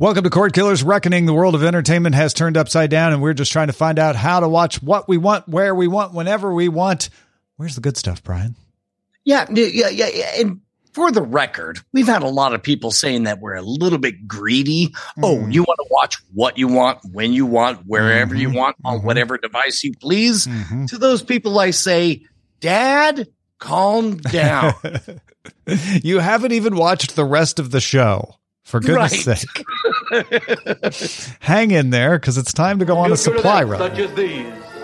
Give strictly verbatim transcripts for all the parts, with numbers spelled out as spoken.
Welcome to Cord Killers Reckoning. The world of entertainment has turned upside down, and we're just trying to find out how to watch what we want, where we want, whenever we want. Where's the good stuff, Brian? Yeah, yeah, yeah. yeah. And for the record, we've had a lot of people saying that we're a little bit greedy. Mm. Oh, you want to watch what you want, when you want, wherever mm-hmm. you want, on mm-hmm. whatever device you please. Mm-hmm. To those people, I say, Dad, calm down. You haven't even watched the rest of the show. For goodness right. sake. Hang in there, because it's time to go on a supply run. Such as these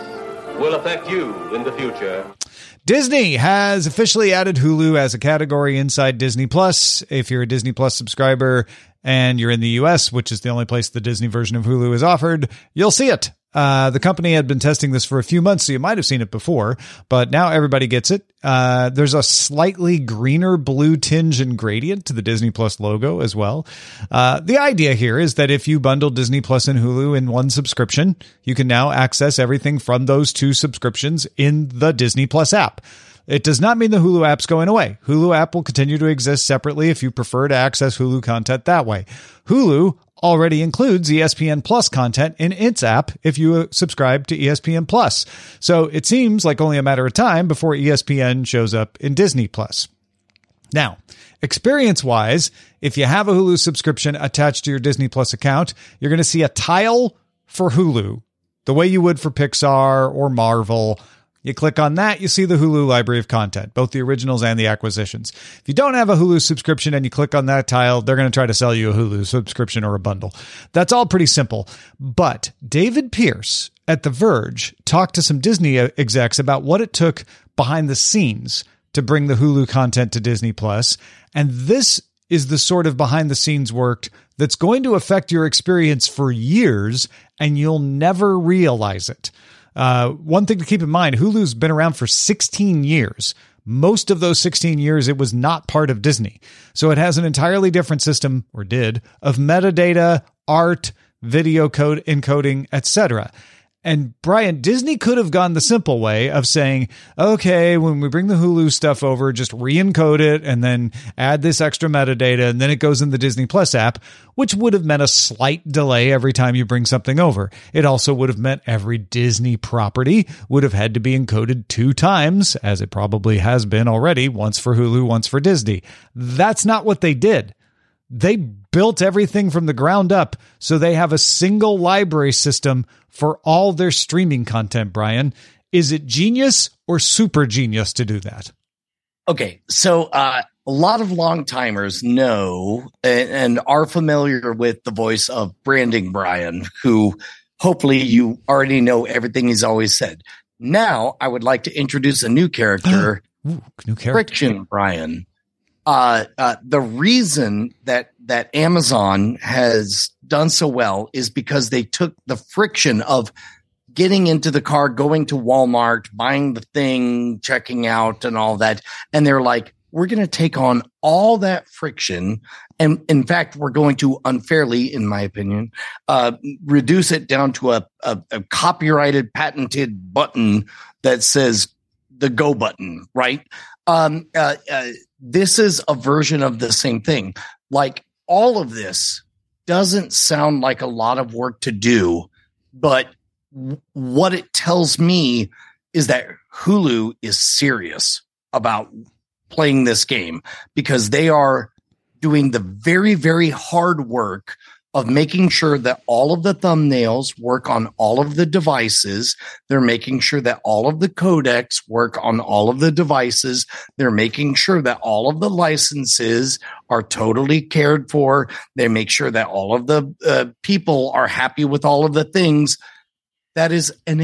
will affect you in the future. Disney has officially added Hulu as a category inside Disney Plus. If you're a Disney Plus subscriber and you're in the U S, which is the only place the Disney version of Hulu is offered, you'll see it. Uh, the company had been testing this for a few months, so you might have seen it before, but now everybody gets it. Uh, there's a slightly greener blue tinge and gradient to the Disney Plus logo as well. Uh, the idea here is that if you bundle Disney Plus and Hulu in one subscription, you can now access everything from those two subscriptions in the Disney Plus app. It does not mean the Hulu app's going away. Hulu app will continue to exist separately if you prefer to access Hulu content that way. Hulu already includes E S P N Plus content in its app if you subscribe to E S P N Plus. So it seems like only a matter of time before E S P N shows up in Disney Plus. Now, experience-wise, if you have a Hulu subscription attached to your Disney Plus account, you're going to see a tile for Hulu, the way you would for Pixar or Marvel. You click on that, you see the Hulu library of content, both the originals and the acquisitions. If you don't have a Hulu subscription and you click on that tile, they're going to try to sell you a Hulu subscription or a bundle. That's all pretty simple. But David Pierce at The Verge talked to some Disney execs about what it took behind the scenes to bring the Hulu content to Disney Plus. And this is the sort of behind the scenes work that's going to affect your experience for years, and you'll never realize it. Uh, one thing to keep in mind, Hulu's been around for sixteen years. Most of those sixteen years, it was not part of Disney. So it has an entirely different system, or did, of metadata, art, video code encoding, et cetera. And Brian, Disney could have gone the simple way of saying, okay, when we bring the Hulu stuff over, just re-encode it and then add this extra metadata, and then it goes in the Disney Plus app, which would have meant a slight delay every time you bring something over. It also would have meant every Disney property would have had to be encoded two times, as it probably has been already, once for Hulu, once for Disney. That's not what they did. They built everything from the ground up, so they have a single library system for all their streaming content, Brian. Is it genius or super genius to do that? Okay, so uh, a lot of long-timers know and, and are familiar with the voice of Branding Brian, who hopefully you already know everything he's always said. Now, I would like to introduce a new character, Ooh, new character. Friction Brian. Uh, uh, the reason that, that Amazon has done so well is because they took the friction of getting into the car, going to Walmart, buying the thing, checking out and all that. And they're like, we're going to take on all that friction. And in fact, we're going to unfairly, in my opinion, uh, reduce it down to a, a, a copyrighted, patented button that says the go button, right? Um, uh, uh, This is a version of the same thing. Like, all of this doesn't sound like a lot of work to do, but w- what it tells me is that Hulu is serious about playing this game, because they are doing the very, very hard work of making sure that all of the thumbnails work on all of the devices. They're making sure that all of the codecs work on all of the devices. They're making sure that all of the licenses are totally cared for. They make sure that all of the uh, people are happy with all of the things. That is an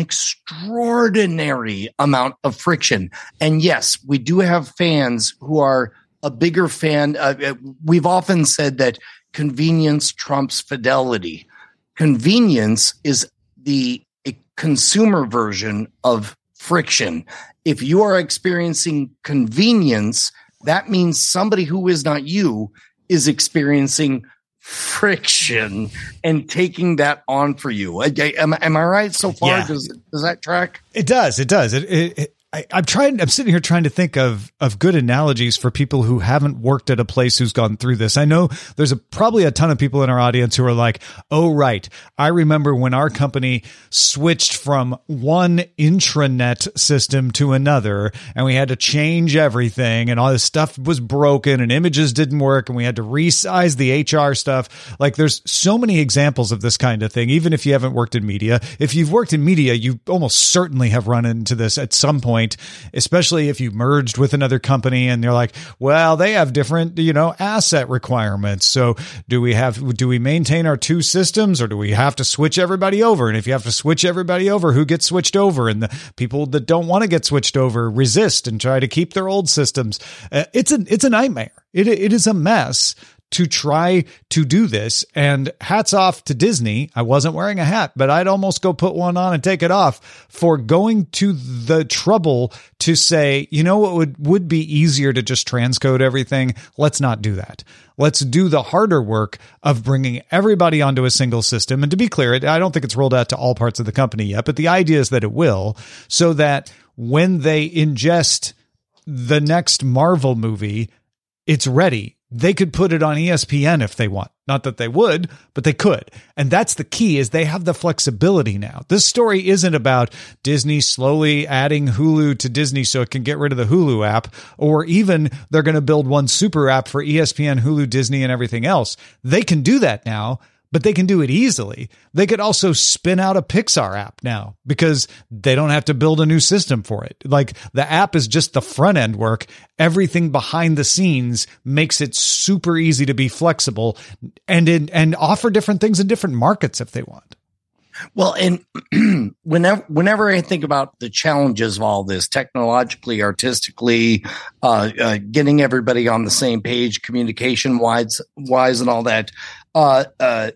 extraordinary amount of friction. And yes, we do have fans who are a bigger fan. Uh, we've often said that convenience trumps fidelity. Convenience is the consumer version of friction. If you are experiencing convenience, that means somebody who is not you is experiencing friction and taking that on for you. Am, am I right so far? Yeah. Does, does that track? It does. It does. It, it, it, I, I'm trying, I'm sitting here trying to think of, of good analogies for people who haven't worked at a place who's gone through this. I know there's a, probably a ton of people in our audience who are like, oh, right. I remember when our company switched from one intranet system to another and we had to change everything and all this stuff was broken and images didn't work and we had to resize the H R stuff. Like there's so many examples of this kind of thing. Even if you haven't worked in media, if you've worked in media, you almost certainly have run into this at some point. Especially if you merged with another company and they're like, well, they have different, you know, asset requirements. So do we have, do we maintain our two systems or do we have to switch everybody over? And if you have to switch everybody over, who gets switched over? And the people that don't want to get switched over resist and try to keep their old systems. Uh, it's a, it's a nightmare. It, it is a mess to try to do this. And hats off to Disney. I wasn't wearing a hat, but I'd almost go put one on and take it off for going to the trouble to say, you know what would, would be easier to just transcode everything? Let's not do that. Let's do the harder work of bringing everybody onto a single system. And to be clear, I don't think it's rolled out to all parts of the company yet, but the idea is that it will, so that when they ingest the next Marvel movie, it's ready. They could put it on E S P N if they want. Not that they would, but they could. And that's the key, is they have the flexibility now. This story isn't about Disney slowly adding Hulu to Disney so it can get rid of the Hulu app, or even they're going to build one super app for E S P N, Hulu, Disney, and everything else. They can do that now, but they can do it easily. They could also spin out a Pixar app now because they don't have to build a new system for it. Like the app is just the front end work. Everything behind the scenes makes it super easy to be flexible and in, and offer different things in different markets if they want. Well, and whenever whenever I think about the challenges of all this, technologically, artistically, uh, uh, getting everybody on the same page, communication wise, wise, and all that, uh, uh,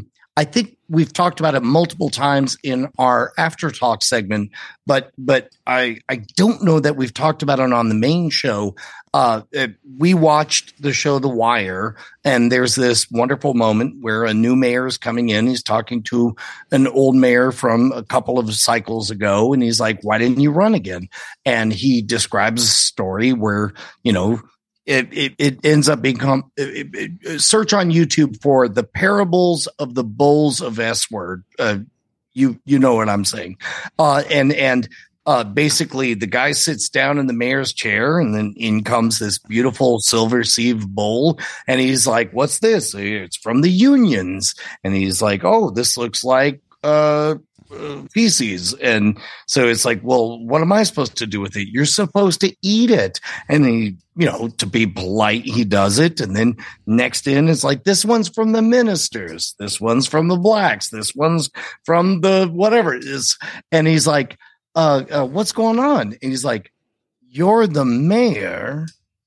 I think we've talked about it multiple times in our after talk segment, but but I I don't know that we've talked about it on the main show. Uh, we watched the show The Wire, and there's this wonderful moment where a new mayor is coming in. He's talking to an old mayor from a couple of cycles ago, and he's like, "Why didn't you run again?" And he describes a story where, you know, It, it it ends up being um, it, it, search on YouTube for the parables of the bulls of S word. Uh, you you know what I'm saying, uh, and and uh, basically the guy sits down in the mayor's chair, and then in comes this beautiful silver sieve bull, and he's like, "What's this?" It's from the unions, and he's like, "Oh, this looks like uh." Uh, feces." And so it's like, well, what am I supposed to do with it? You're supposed to eat it. And he, you know, to be polite, he does it. And then next in is like, this one's from the ministers. This one's from the blacks. This one's from the whatever it is. And he's like, uh, uh what's going on? And he's like, you're the mayor.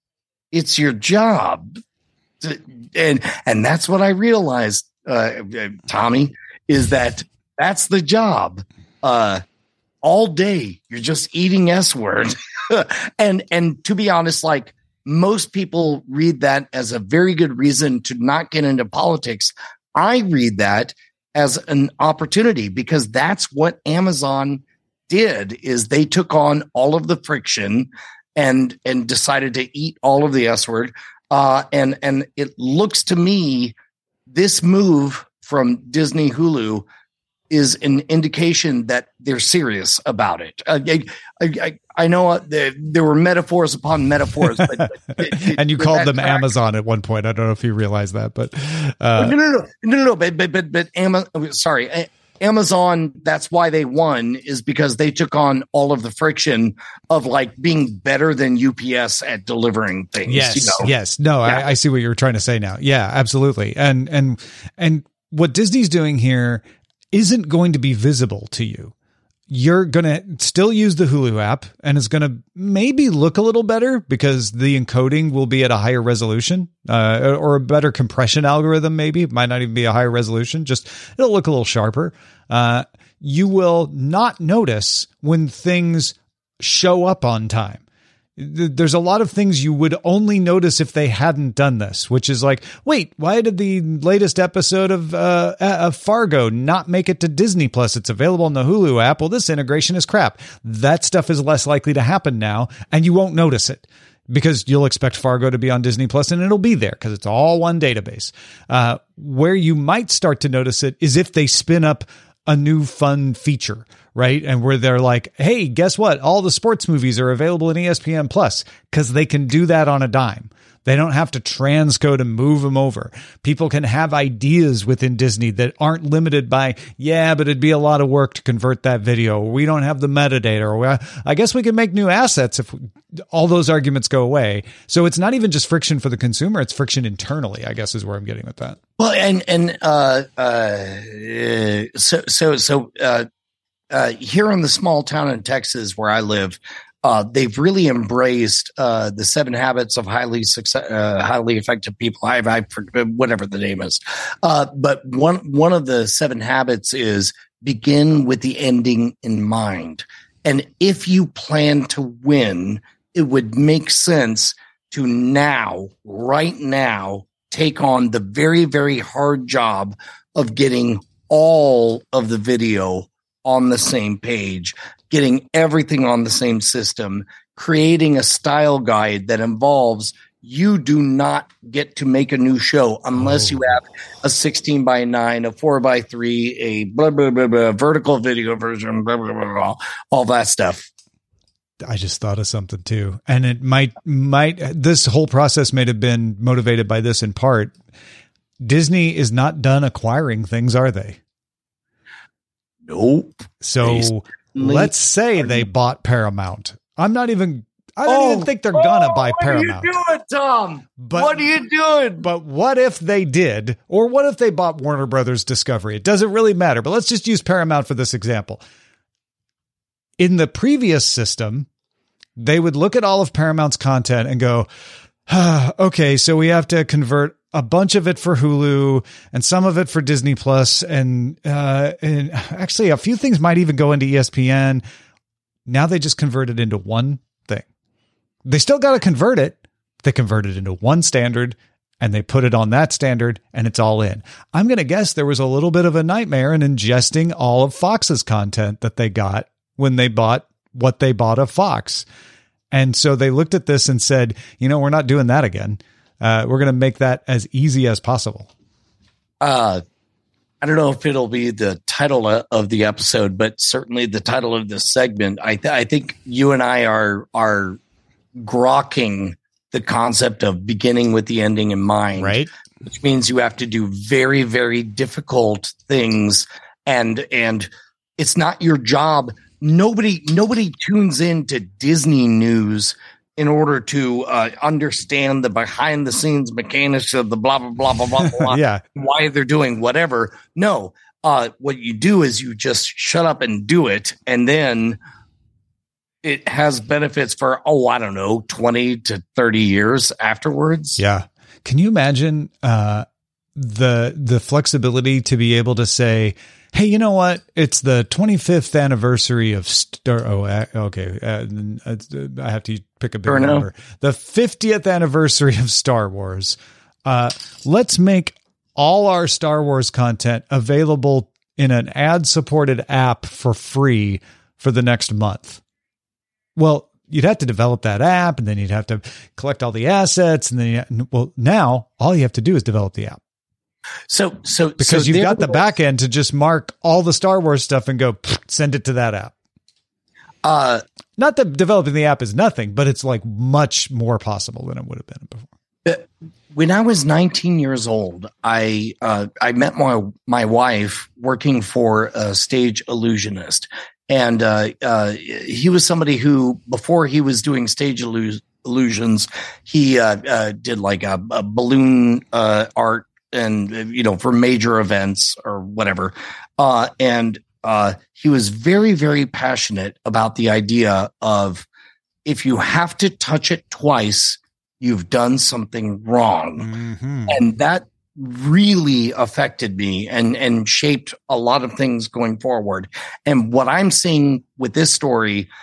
It's your job. To, and, and that's what I realized, uh, Tommy, is that that's the job. Uh, all day, you're just eating S word. and and to be honest, like most people read that as a very good reason to not get into politics. I read that as an opportunity because that's what Amazon did, is they took on all of the friction and and decided to eat all of the S word. Uh, and and it looks to me, this move from Disney Hulu is an indication that they're serious about it. Uh, I, I, I know uh, there, there were metaphors upon metaphors, but, but it, and you called them track. Amazon at one point. I don't know if you realize that, but uh, no, no, no, no, no, no. But but but but Amazon. Sorry, Amazon. That's why they won, is because they took on all of the friction of like being better than U P S at delivering things. Yes, you know? yes. No, yeah. I, I see what you're trying to say now. Yeah, absolutely. And and and what Disney's doing here isn't going to be visible to you. You're going to still use the Hulu app, and it's going to maybe look a little better because the encoding will be at a higher resolution, uh, or a better compression algorithm. Maybe it might not even be a higher resolution. Just it'll look a little sharper. Uh, you will not notice when things show up on time. There's a lot of things you would only notice if they hadn't done this, which is like, wait, why did the latest episode of uh, of Fargo not make it to Disney Plus? It's available on the Hulu app. Well, this integration is crap. That stuff is less likely to happen now, and you won't notice it because you'll expect Fargo to be on Disney Plus, and it'll be there because it's all one database. Uh, where you might start to notice it is if they spin up a new fun feature, right? And where they're like, hey, guess what? All the sports movies are available in E S P N Plus, because they can do that on a dime. They don't have to transcode and move them over. People can have ideas within Disney that aren't limited by, yeah, but it'd be a lot of work to convert that video. We don't have the metadata. Or I guess we can make new assets if all those arguments go away. So it's not even just friction for the consumer. It's friction internally, I guess, is where I'm getting with that. Well, and, and, uh, uh, so, so, so, uh, uh, here in the small town in Texas where I live, Uh, they've really embraced uh, the seven habits of highly success, uh, highly effective people. I, I whatever the name is, uh, but one one of the seven habits is begin with the ending in mind. And if you plan to win, it would make sense to now, right now, take on the very very hard job of getting all of the video on the same page, getting everything on the same system, creating a style guide that involves you do not get to make a new show unless oh. you have a sixteen by nine, a four by three, a blah, blah, blah, blah, vertical video version, blah, blah, blah, blah, all that stuff. I just thought of something too. And it might, might, this whole process may have been motivated by this in part. Disney is not done acquiring things, are they? Nope. So let's say they bought Paramount. I'm not even, I don't oh, even think they're going to oh, buy Paramount. What are you doing, Tom? But, what are you doing? But what if they did? Or what if they bought Warner Brothers Discovery? It doesn't really matter, but let's just use Paramount for this example. In the previous system, they would look at all of Paramount's content and go, ah, okay, so we have to convert a bunch of it for Hulu and some of it for Disney Plus. And, uh, and actually a few things might even go into E S P N. Now they just convert it into one thing. They still got to convert it. They convert it into one standard and they put it on that standard and it's all in. I'm going to guess there was a little bit of a nightmare in ingesting all of Fox's content that they got when they bought what they bought of Fox. And so they looked at this and said, you know, we're not doing that again. Uh, we're going to make that as easy as possible. Uh, I don't know if it'll be the title of the episode, but certainly the title of this segment. I, th- I think you and I are are grokking the concept of beginning with the ending in mind, right? Which means you have to do very, very difficult things, and and it's not your job. Nobody nobody tunes in to Disney news in order to uh, understand the behind the scenes mechanics of the blah, blah, blah, blah, blah, blah, yeah. why they're doing whatever. No, uh, what you do is you just shut up and do it. And then it has benefits for, oh, I don't know, twenty to thirty years afterwards. Yeah. Can you imagine uh, the, the flexibility to be able to say, hey, you know what? It's the twenty-fifth anniversary of Star. Oh, okay. Uh, I have to pick a big sure number. The fiftieth anniversary of Star Wars. Uh, let's make all our Star Wars content available in an ad-supported app for free for the next month. Well, you'd have to develop that app, and then you'd have to collect all the assets, and then you, well, now all you have to do is develop the app. So, so because so you've got the back end to just mark all the Star Wars stuff and go send it to that app. Uh, Not that developing the app is nothing, but it's like much more possible than it would have been before. When I was nineteen years old, I uh, I met my my wife working for a stage illusionist, and uh, uh, he was somebody who, before he was doing stage illu- illusions, he uh, uh, did like a, a balloon uh, art. And, you know, for major events or whatever. Uh, and uh, he was very, very passionate about the idea of if you have to touch it twice, you've done something wrong. Mm-hmm. And that really affected me and, and shaped a lot of things going forward. And what I'm seeing with this story,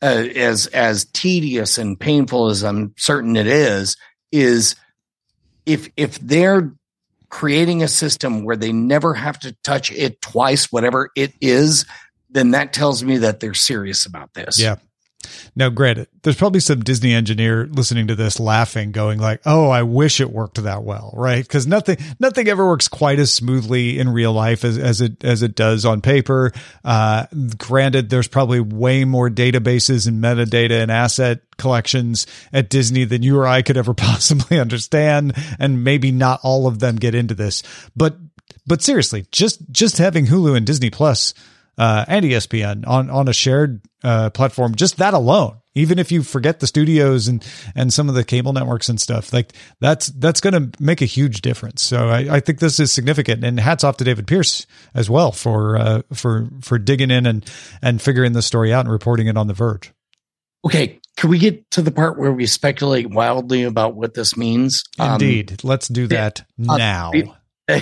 uh, as as tedious and painful as I'm certain it is, is if if they're creating a system where they never have to touch it twice, whatever it is, then that tells me that they're serious about this. Yeah. Now, granted, there's probably some Disney engineer listening to this laughing, going like, oh, I wish it worked that well, right? Because nothing nothing ever works quite as smoothly in real life as, as it as it does on paper. Uh, granted, there's probably way more databases and metadata and asset collections at Disney than you or I could ever possibly understand, and maybe not all of them get into this. But but seriously, just just having Hulu and Disney Plus Uh, and E S P N on, on a shared uh, platform, just that alone, even if you forget the studios and, and some of the cable networks and stuff, like that's, that's going to make a huge difference. So I, I think this is significant, and hats off to David Pierce as well for, uh, for, for digging in and, and figuring the story out and reporting it on The Verge. Okay. Can we get to the part where we speculate wildly about what this means? Indeed. Um, Let's do that uh, now. It,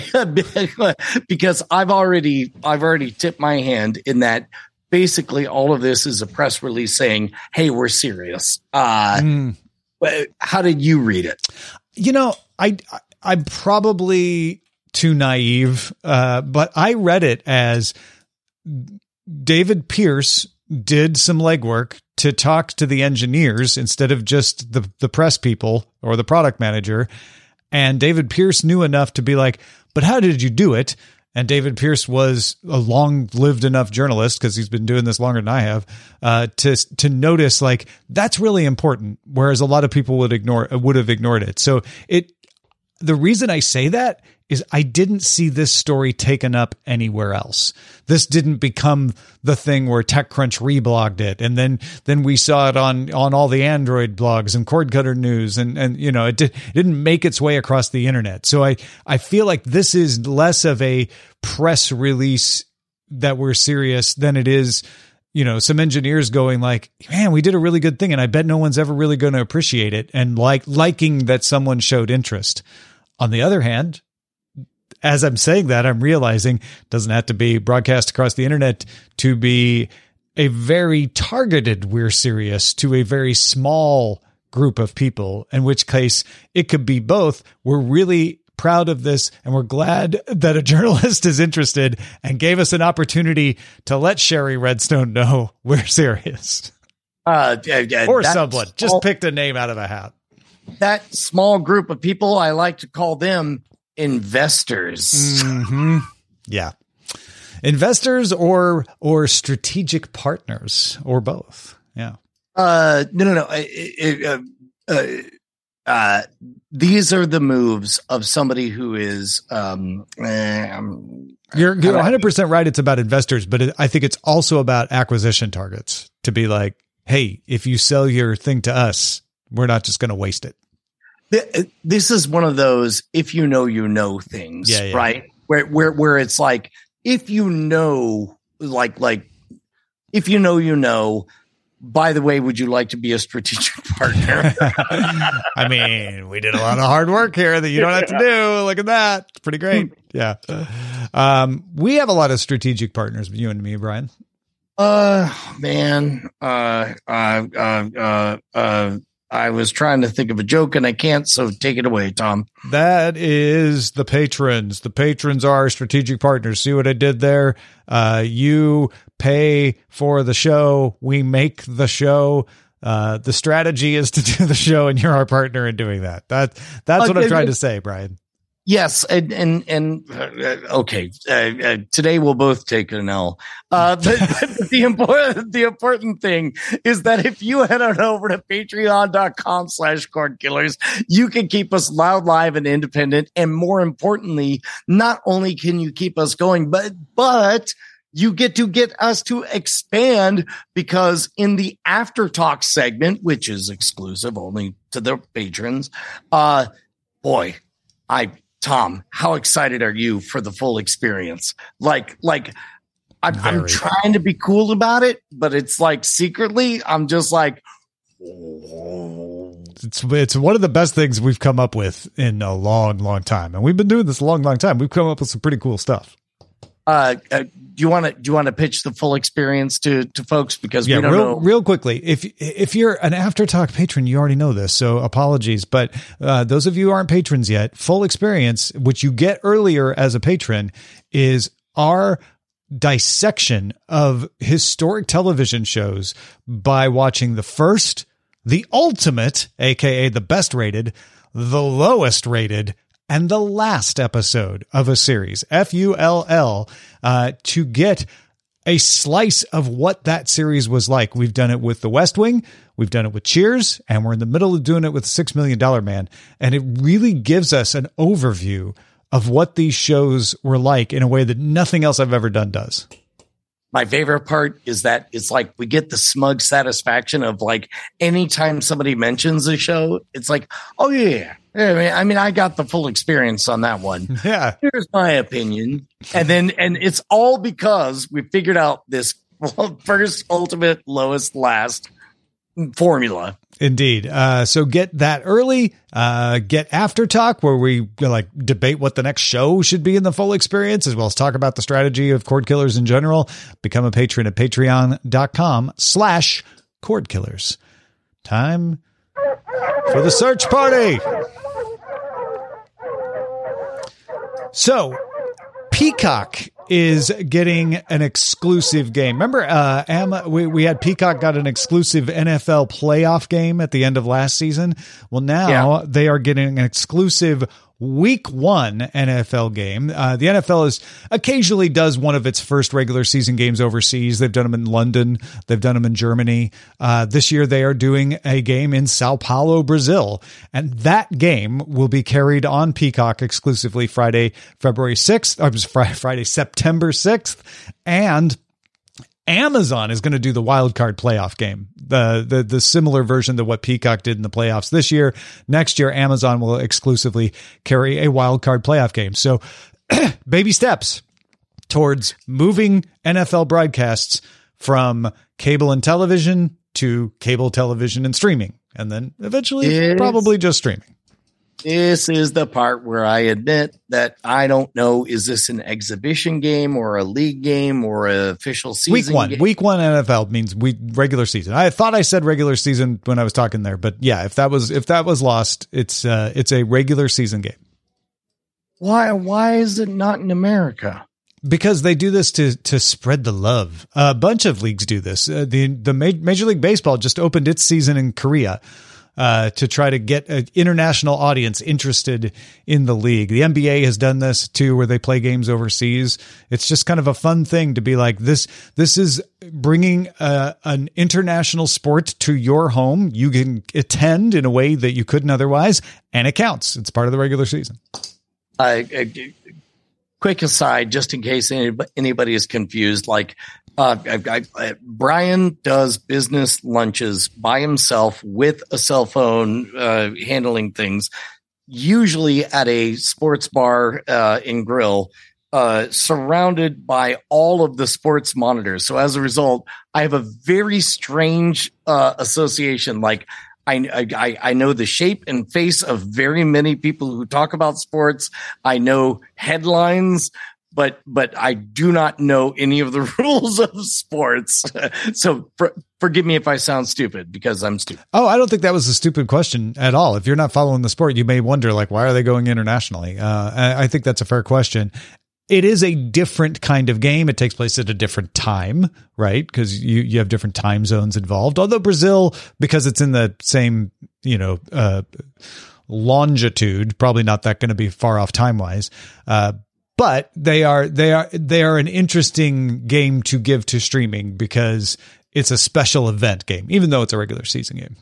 because I've already I've already tipped my hand in that basically all of this is a press release saying, hey, we're serious. Uh, mm. How did you read it? You know, I, I'm probably too naive, uh, but I read it as David Pierce did some legwork to talk to the engineers instead of just the, the press people or the product manager. And David Pierce knew enough to be like, but how did you do it? And David Pierce was a long-lived enough journalist, because he's been doing this longer than I have, uh, to to notice like that's really important. Whereas a lot of people would ignore would have ignored it. So it the reason I say that is I didn't see this story taken up anywhere else. This didn't become the thing where TechCrunch reblogged it. And then, then we saw it on, on all the Android blogs and Cordcutter News. And, and, you know, it, did, it didn't make its way across the internet. So I, I feel like this is less of a press release that we're serious than it is, you know, some engineers going like, man, we did a really good thing. And I bet no one's ever really going to appreciate it. And like liking that someone showed interest. On the other hand, as I'm saying that, I'm realizing it doesn't have to be broadcast across the internet to be a very targeted we're serious to a very small group of people, in which case it could be both. We're really proud of this, and we're glad that a journalist is interested and gave us an opportunity to let Sherry Redstone know we're serious. Uh, uh, or someone. Just all, picked a name out of a hat. That small group of people, I like to call them investors. Mm-hmm. Yeah. Investors or or strategic partners or both. Yeah. Uh, no, no, no. It, uh, uh, uh, these are the moves of somebody who is. Um, um, you're you're one hundred percent right. It's about investors, but it, I think it's also about acquisition targets. To be like, hey, if you sell your thing to us, we're not just going to waste it. This is one of those if you know you know things, yeah, yeah. right? Where where where it's like if you know, like like if you know you know. By the way, would you like to be a strategic partner? I mean, we did a lot of hard work here that you don't have to do. Look at that. It's pretty great. Yeah. Um, we have a lot of strategic partners, you and me, Brian. Uh, man. Uh, uh, uh, uh, uh, I was trying to think of a joke and I can't, so take it away, Tom. That is the patrons. The patrons are our strategic partners. See what I did there? Uh, you pay for the show. We make the show. Uh, the strategy is to do the show, and you're our partner in doing that. That that's what uh, I'm trying to say, Brian. Yes, and and, and uh, okay. Uh, uh, today we'll both take an L. Uh, but, but the important the important thing is that if you head on over to patreon dot com slash cord killers, you can keep us loud, live, and independent. And more importantly, not only can you keep us going, but but you get to get us to expand, because in the after talk segment, which is exclusive only to the patrons, uh, boy, I. Tom, how excited are you for the full experience? Like, like I'm, I'm trying to be cool about it, but it's like secretly, I'm just like, oh. It's it's one of the best things we've come up with in a long, long time, and we've been doing this a long, long time. We've come up with some pretty cool stuff. Uh, uh you want to do you want to pitch the full experience to to folks, because yeah, we don't real, know. real quickly, if if you're an After Talk patron, you already know this, so apologies. But uh, those of you who aren't patrons yet, full experience, which you get earlier as a patron, is our dissection of historic television shows by watching the first, the ultimate, aka the best rated, the lowest rated, and the last episode of a series, F U L L, uh, to get a slice of what that series was like. We've done it with The West Wing, we've done it with Cheers, and we're in the middle of doing it with Six Million Dollar Man. And it really gives us an overview of what these shows were like in a way that nothing else I've ever done does. My favorite part is that it's like we get the smug satisfaction of like anytime somebody mentions a show, it's like, oh yeah, I mean, I mean, I got the full experience on that one. Yeah, here's my opinion, and then and it's all because we figured out this first, ultimate, lowest, last formula. Indeed. Uh, so get that early, uh, get After Talk, where we like debate what the next show should be in the full experience, as well as talk about the strategy of Cord Killers in general. Become a patron at patreon.com slash Cord Killers. Time for the search party. So Peacock is getting an exclusive game. Remember, uh, Am, we, we had Peacock got an exclusive N F L playoff game at the end of last season. Well, now yeah. they are getting an exclusive week one N F L game. Uh, the N F L is occasionally does one of its first regular season games overseas. They've done them in London. They've done them in Germany. Uh, this year they are doing a game in Sao Paulo, Brazil. And that game will be carried on Peacock exclusively Friday, February sixth, or Friday, September sixth. And Amazon is going to do the wild card playoff game, the, the the similar version to what Peacock did in the playoffs this year. Next year, Amazon will exclusively carry a wild card playoff game. So baby steps towards moving N F L broadcasts from cable and television to cable television and streaming, and then eventually it's, probably just streaming. This is the part where I admit that I don't know, is this an exhibition game or a league game or an official season Week one. game? Week one N F L means we regular season. I thought I said regular season when I was talking there, but yeah, if that was if that was lost, it's uh, it's a regular season game. Why why is it not in America? Because they do this to to spread the love. A bunch of leagues do this. Uh, the the Major League Baseball just opened its season in Korea. Uh, to try to get an international audience interested in the league. The N B A has done this too, where they play games overseas. It's just kind of a fun thing to be like, this, this is bringing uh, an international sport to your home. You can attend in a way that you couldn't otherwise, and it counts. It's part of the regular season. Uh, uh, quick aside, just in case anybody, anybody is confused, like, Uh, I, I, Brian does business lunches by himself with a cell phone, uh, handling things, usually at a sports bar uh, and grill, uh, surrounded by all of the sports monitors. So as a result, I have a very strange uh, association. Like I, I, I know the shape and face of very many people who talk about sports. I know headlines. But but I do not know any of the rules of sports. So for, forgive me if I sound stupid, because I'm stupid. Oh, I don't think that was a stupid question at all. If you're not following the sport, you may wonder, like, why are they going internationally? Uh, I, I think that's a fair question. It is a different kind of game. It takes place at a different time, right? Because you, you have different time zones involved. Although Brazil, because it's in the same, you know, uh, longitude, probably not that going to be far off time-wise. Uh But they are they are they are an interesting game to give to streaming because it's a special event game, even though it's a regular season game.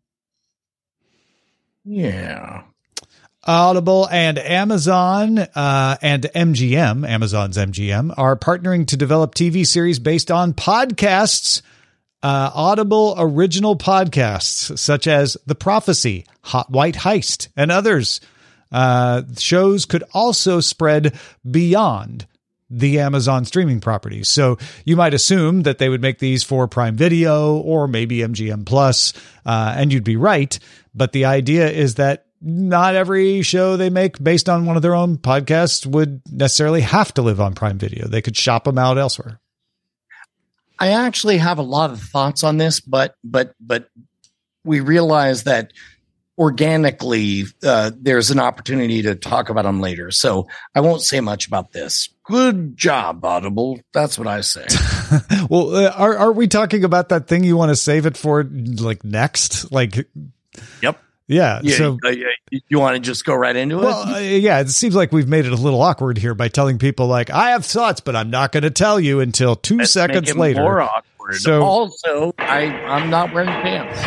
Yeah. Audible and Amazon uh, and M G M, Amazon's M G M, are partnering to develop T V series based on podcasts. Uh, Audible original podcasts such as The Prophecy, Hot White Heist, and others. Uh, shows could also spread beyond the Amazon streaming properties. So you might assume that they would make these for Prime Video or maybe M G M Plus, uh, and you'd be right. But the idea is that not every show they make based on one of their own podcasts would necessarily have to live on Prime Video. They could shop them out elsewhere. I actually have a lot of thoughts on this, but but but we realize that organically uh, there's an opportunity to talk about them later. So I won't say much about this. Good job, Audible. That's what I say. Well, uh, are are we talking about that thing you want to save it for, like, next? Like, yep. Yeah. yeah so uh, you want to just go right into well, it? Uh, yeah, it seems like we've made it a little awkward here by telling people, like, I have thoughts, but I'm not going to tell you until two Let's seconds make it later. More awkward. So, also, I I'm not wearing pants.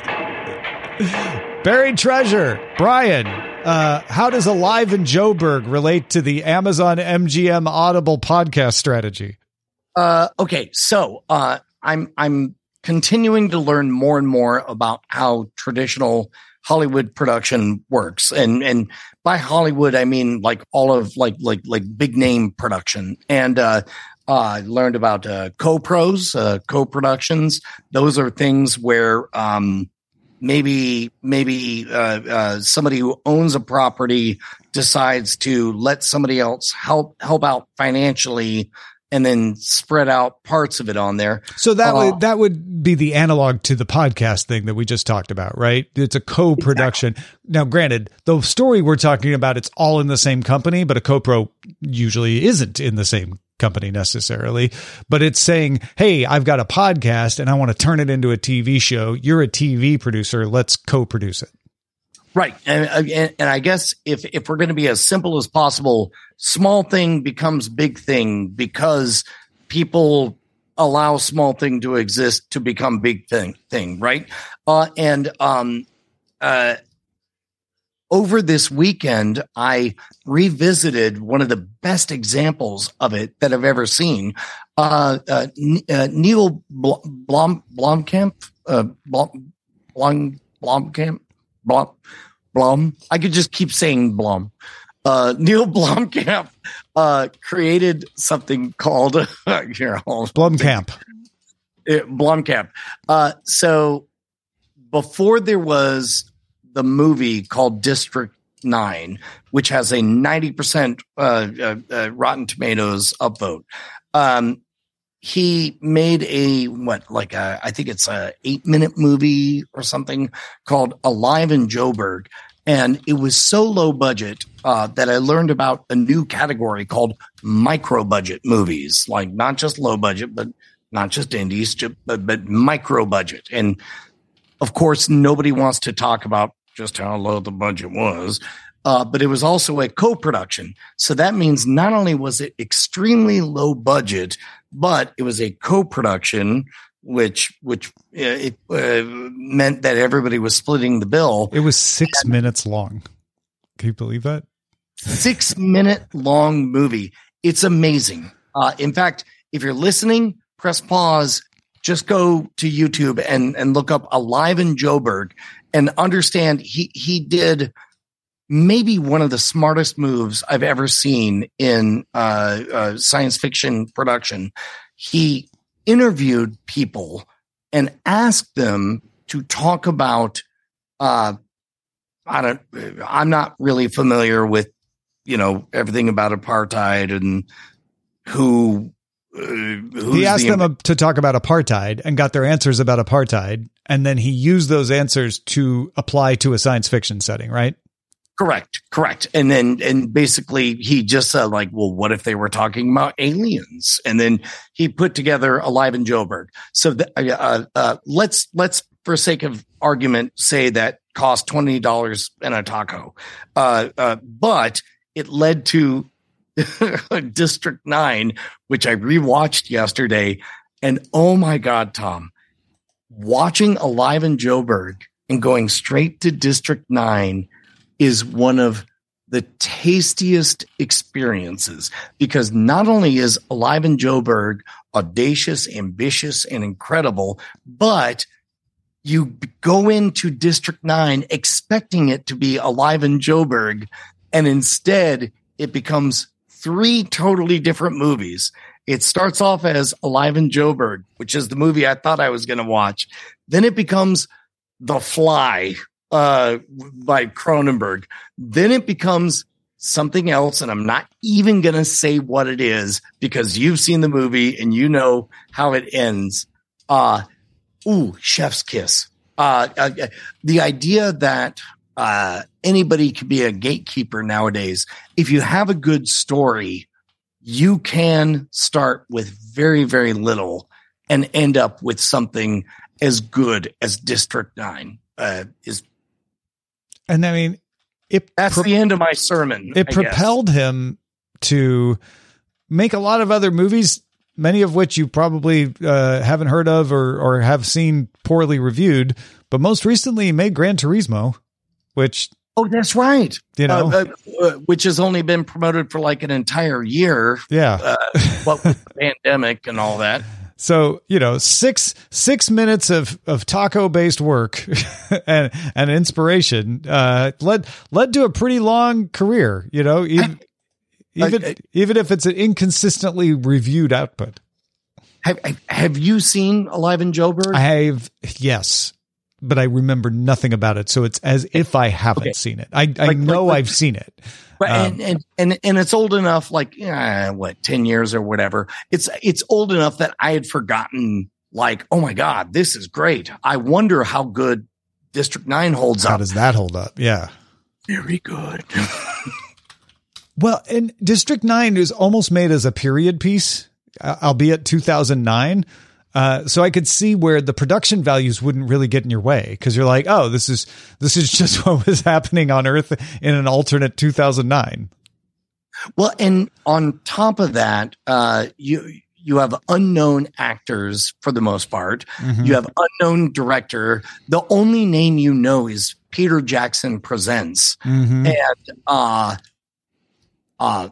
Buried treasure, Brian. Uh, how does Alive in Joburg relate to the Amazon M G M Audible podcast strategy? Uh, okay, so uh, I'm I'm continuing to learn more and more about how traditional Hollywood production works, and and by Hollywood I mean like all of like like like big name production. And uh, uh, I learned about uh, co-pros, uh, co-productions. Those are things where um, maybe maybe uh, uh, somebody who owns a property decides to let somebody else help help out financially, and then spread out parts of it on there. So that uh, would that would be the analog to the podcast thing that we just talked about, right? It's a co-production. Exactly. Now, granted, the story we're talking about, it's all in the same company, but a co-pro usually isn't in the same company necessarily. But it's saying, hey, I've got a podcast and I want to turn it into a T V show. You're a T V producer. Let's co-produce it. Right. And, and, and I guess if, if we're going to be as simple as possible, small thing becomes big thing because people allow small thing to exist to become big thing, thing right? Uh, and um, uh, over this weekend, I revisited one of the best examples of it that I've ever seen. Uh, uh, uh, Neil Blom, Blomkamp, uh, Blom, Blom, Blomkamp, Blom, Blom. I could just keep saying Blom. Uh, Neil Blomkamp uh, created something called here. Blomkamp. Blomkamp. Uh, so before there was the movie called District Nine, which has a ninety percent uh, uh, uh, Rotten Tomatoes upvote. Um, he made a what like a, I think it's a eight minute movie or something called Alive in Joburg, and it was so low budget uh, that I learned about a new category called micro budget movies, like not just low budget, but not just indies, but but micro budget. And of course, nobody wants to talk about just how low the budget was. Uh, but it was also a co-production. So that means not only was it extremely low budget, but it was a co-production, which which uh, it uh, meant that everybody was splitting the bill. It was six and minutes long. Can you believe that? Six minute long movie. It's amazing. Uh, in fact, if you're listening, press pause. Just go to YouTube and and look up Alive in Joburg and understand he he did maybe one of the smartest moves I've ever seen in uh, uh, science fiction production. He interviewed people and asked them to talk about, uh, I don't, I'm not really familiar with, you know, everything about apartheid and who, uh, he asked the, them to talk about apartheid and got their answers about apartheid. And then he used those answers to apply to a science fiction setting, right? Correct, correct. And then, and basically he just said like, well, what if they were talking about aliens? And then he put together Alive in Joburg. So the, uh, uh, let's, let's for sake of argument say that cost twenty dollars in a taco. Uh, uh, but it led to District Nine, which I rewatched yesterday. And oh my God, Tom, watching Alive in Joburg and going straight to District Nine is one of the tastiest experiences, because not only is Alive in Joburg audacious, ambitious, and incredible, but you go into District Nine expecting it to be Alive in Joburg, and instead it becomes three totally different movies. It starts off as Alive in Joburg, which is the movie I thought I was going to watch. Then it becomes The Fly, uh, by Cronenberg. Then it becomes something else, and I'm not even going to say what it is because you've seen the movie and you know how it ends. Uh, ooh, chef's kiss. Uh, uh, the idea that uh, anybody can be a gatekeeper nowadays. If you have a good story, you can start with very, very little and end up with something as good as District nine uh, is. And I mean, it that's pro- the end of my sermon. It I propelled guess. him to make a lot of other movies, many of which you probably uh, haven't heard of or, or have seen poorly reviewed. But most recently, he made Gran Turismo, which... Oh, that's right. You know, uh, uh, which has only been promoted for like an entire year. Yeah. Uh, what with the pandemic and all that. So, you know, six six minutes of, of taco based work and and inspiration uh, led led to a pretty long career. You know, even I, even, I, even if it's an inconsistently reviewed output. Have Have you seen Alive and Joburg? I have, yes. But I remember nothing about it, so it's as if I haven't okay. seen it. I, I like, know like, I've seen it, but um, and, and and and it's old enough, like uh, what, ten years or whatever. It's it's old enough that I had forgotten. Like, oh my god, this is great. I wonder how good District nine holds how up. How does that hold up? Yeah, very good. Well, and District nine is almost made as a period piece, albeit two thousand nine. Uh, so I could see where the production values wouldn't really get in your way because you're like, oh, this is this is just what was happening on Earth in an alternate two thousand nine. Well, and on top of that, uh, you you have unknown actors for the most part. Mm-hmm. You have unknown director. The only name you know is Peter Jackson Presents, mm-hmm. and uh, uh,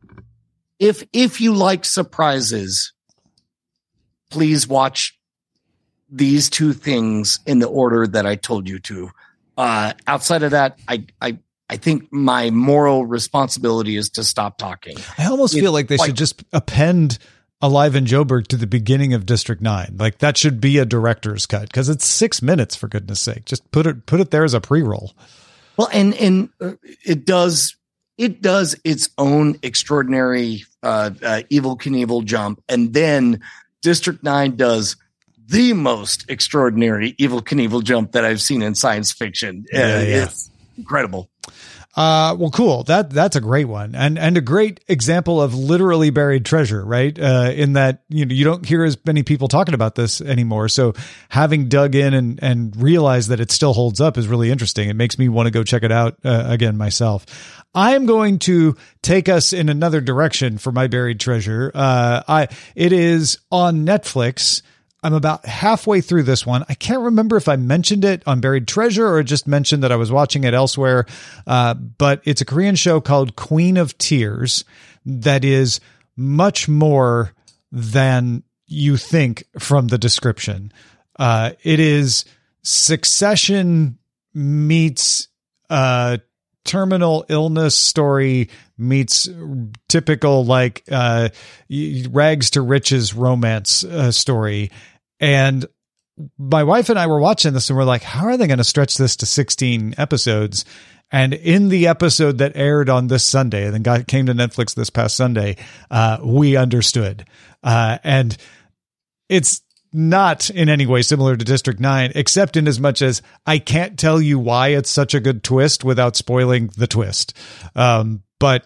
if if you like surprises, please watch these two things in the order that I told you to. Uh, outside of that, I, I, I think my moral responsibility is to stop talking. I almost it's feel like they like, should just append Alive and Joburg to the beginning of District nine. Like that should be a director's cut because it's six minutes for goodness sake. Just put it, put it there as a pre-roll. Well, and, and uh, it does, it does its own extraordinary uh, uh, Evel Knievel jump. And then District nine does the most extraordinary Evel Knievel jump that I've seen in science fiction. Yeah, uh, yeah. It's incredible. Uh, well, cool. That, that's a great one. And, and a great example of literally buried treasure, right? Uh, in that, you know, you don't hear as many people talking about this anymore. So having dug in and, and realized that it still holds up is really interesting. It makes me want to go check it out uh, again myself. I am going to take us in another direction for my buried treasure. Uh, I, it is on Netflix. I'm about halfway through this one. I can't remember if I mentioned it on Buried Treasure or just mentioned that I was watching it elsewhere. Uh, but it's a Korean show called Queen of Tears that is much more than you think from the description. Uh, it is Succession meets, uh, terminal illness story meets typical like uh rags to riches romance uh, story. And my wife and I were watching this and we're like, how are they going to stretch this to sixteen episodes? And in the episode that aired on this Sunday and then got came to Netflix this past Sunday, uh we understood. Uh and it's not in any way similar to District nine, except in as much as I can't tell you why it's such a good twist without spoiling the twist. Um, but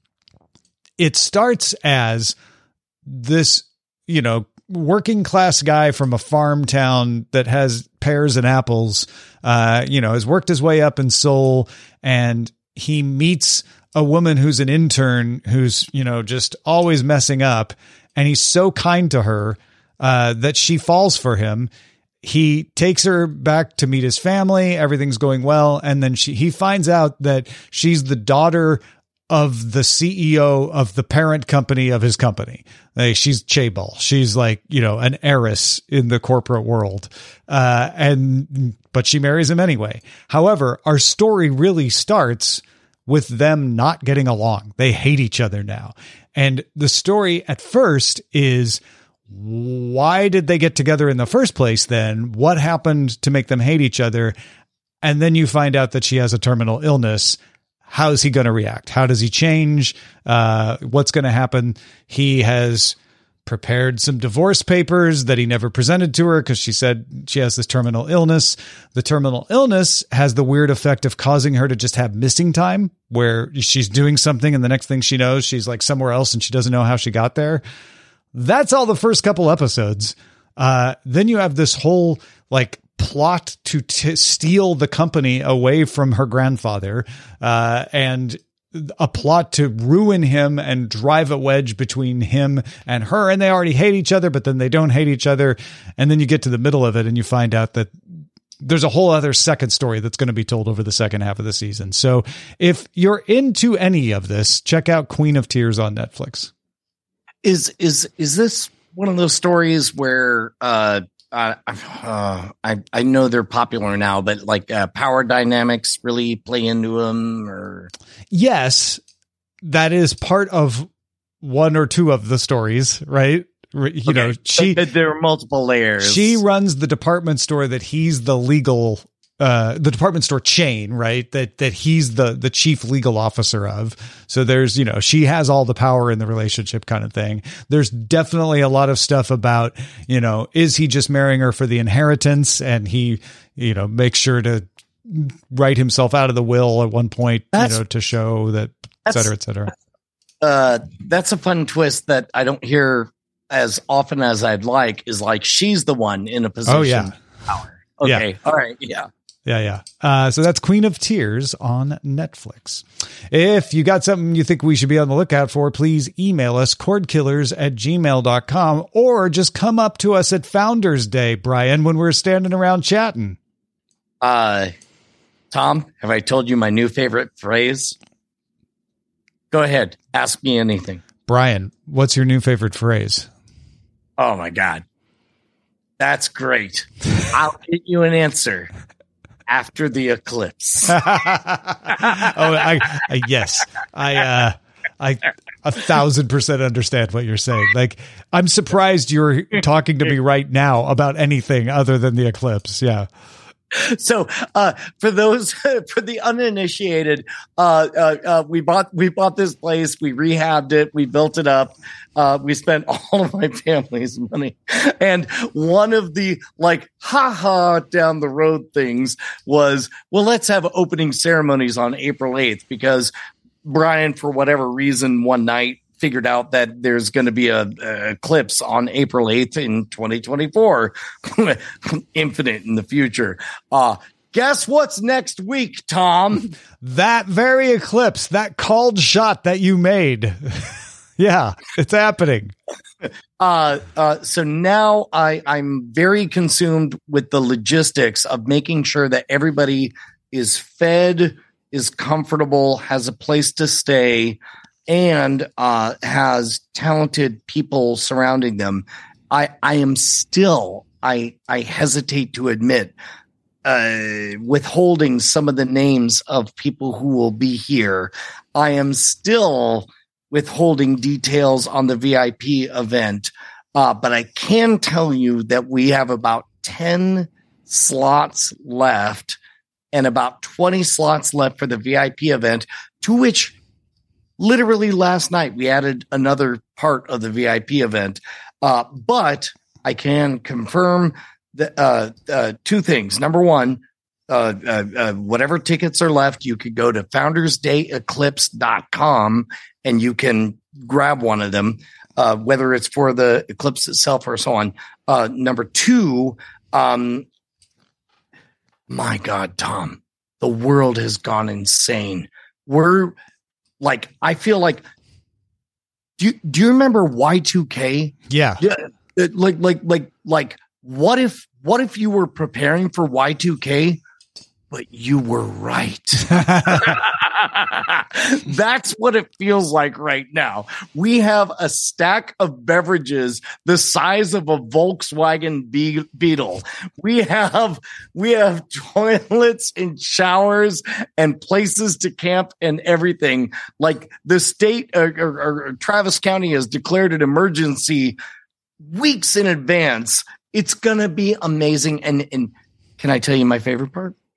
it starts as this, you know, working class guy from a farm town that has pears and apples, uh, you know, has worked his way up in Seoul, and he meets a woman who's an intern who's, you know, just always messing up. And he's so kind to her Uh, that she falls for him. He takes her back to meet his family. Everything's going well. And then she, he finds out that she's the daughter of the C E O of the parent company of his company. Like, she's chaebol. She's like, you know, an heiress in the corporate world. Uh, and, but she marries him anyway. However, our story really starts with them not getting along. They hate each other now. And the story at first is, why did they get together in the first place then? What happened to make them hate each other? and then you find out that she has a terminal illness. How's he going to react? How does he change? Uh, what's going to happen? He has prepared some divorce papers that he never presented to her because she said she has this terminal illness. The terminal illness has the weird effect of causing her to just have missing time, where she's doing something and the next thing she knows, she's like somewhere else and she doesn't know how she got there. That's all the first couple episodes. Uh, then you have this whole like plot to t- steal the company away from her grandfather, uh, and a plot to ruin him and drive a wedge between him and her. And they already hate each other, but then they don't hate each other. And then you get to the middle of it and you find out that there's a whole other second story that's going to be told over the second half of the season. So if you're into any of this, check out Queen of Tears on Netflix. Is, is, is this one of those stories where, uh, Uh, uh, I I know they're popular now, but like uh, power dynamics really play into them? Or yes, that is part of one or two of the stories, right? You okay. know, she but there are multiple layers. She runs the department store that he's the legal, uh, the department store chain, right? That that he's the the chief legal officer of. So there's, you know, she has all the power in the relationship, kind of thing. There's definitely a lot of stuff about, you know, is he just marrying her for the inheritance, and he, you know, makes sure to write himself out of the will at one point, that's, you know, to show that, et cetera, et cetera. Uh, that's a fun twist that I don't hear as often as I'd like. Is like she's the one in a position. Oh yeah. Of power. Okay. Yeah. All right. Yeah. Yeah, yeah. Uh, so that's Queen of Tears on Netflix. If you got something you think we should be on the lookout for, please email us, cordkillers at gmail dot com, or just come up to us at Founders Day, Brian, when we're standing around chatting. Uh, Tom, have I told you my new favorite phrase? Go ahead. Ask me anything. Brian, what's your new favorite phrase? Oh, my God. That's great. I'll get you an answer. After the eclipse. oh, I, I yes, I, uh, I a thousand percent understand what you're saying. Like, I'm surprised you're talking to me right now about anything other than the eclipse. Yeah. So, uh, for those, for the uninitiated, uh, uh, uh, we bought, we bought this place, we rehabbed it, we built it up. Uh, we spent all of my family's money. And one of the like, ha ha down the road things was, well, let's have opening ceremonies on April eighth, because Brian, for whatever reason, one night figured out that there's going to be a, a eclipse on April eighth in twenty twenty-four, infinite in the future. Uh, guess what's next week, Tom? That very eclipse, that called shot that you made. Yeah, it's happening. Uh, uh, so now I, I'm very consumed with the logistics of making sure that everybody is fed, is comfortable, has a place to stay, and uh, has talented people surrounding them. I, I am still, I, I hesitate to admit, uh, withholding some of the names of people who will be here. I am still withholding details on the V I P event. Uh, but I can tell you that we have about ten slots left and about twenty slots left for the V I P event, to which literally last night we added another part of the V I P event. Uh, but I can confirm that, uh, uh, two things. Number one, uh, uh, uh, whatever tickets are left, you could go to founders day eclipse dot com and you can grab one of them, uh, whether it's for the eclipse itself or so on. Uh, number two, um, my God, Tom, the world has gone insane. We're like, I feel like, do you, do you remember Y two K? Yeah. Yeah. It, like, like, like, like, what if, what if you were preparing for Y two K, but you were right? That's what it feels like right now. We have a stack of beverages the size of a Volkswagen Be- Beetle. We have we have toilets and showers and places to camp and everything. Like the state or, or, or Travis County has declared an emergency weeks in advance. It's gonna be amazing. And and can I tell you my favorite part?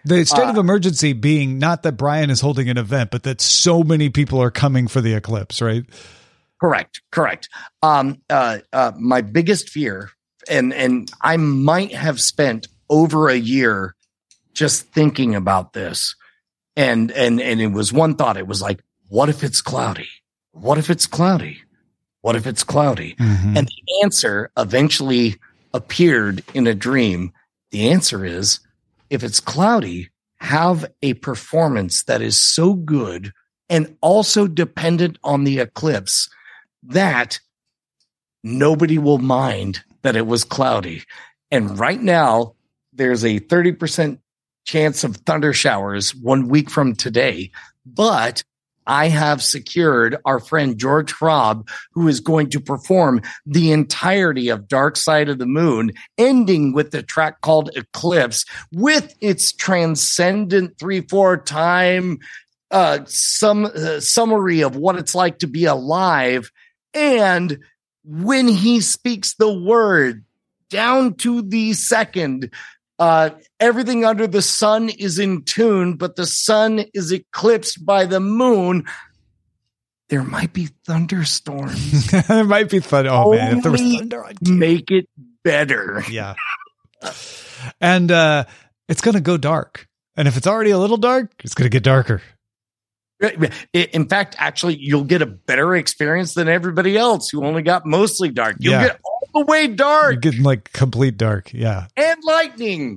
The state Uh, of emergency being not that Brian is holding an event, but that so many people are coming for the eclipse, right? Correct, correct. Um, uh, uh, my biggest fear, and and I might have spent over a year just thinking about this, and and and it was one thought. It was like, what if it's cloudy? What if it's cloudy? What if it's cloudy? Mm-hmm. And the answer eventually appeared in a dream. The answer is, if it's cloudy, have a performance that is so good and also dependent on the eclipse that nobody will mind that it was cloudy. And right now, there's a thirty percent chance of thunder showers one week from today. But I have secured our friend George Hrab, who is going to perform the entirety of Dark Side of the Moon, ending with the track called Eclipse, with its transcendent three four time uh, some uh, summary of what it's like to be alive. And when he speaks the word down to the second, uh, everything under the sun is in tune, but the sun is eclipsed by the moon. There might be thunderstorms. There might be thunder. Oh, Only man. If there was thunder, I'd make it better. Yeah. And uh, it's going to go dark. And if it's already a little dark, it's going to get darker. In fact, actually, you'll get a better experience than everybody else who only got mostly dark. You'll Yeah. get all the way dark. You're getting like complete dark. Yeah. And lightning.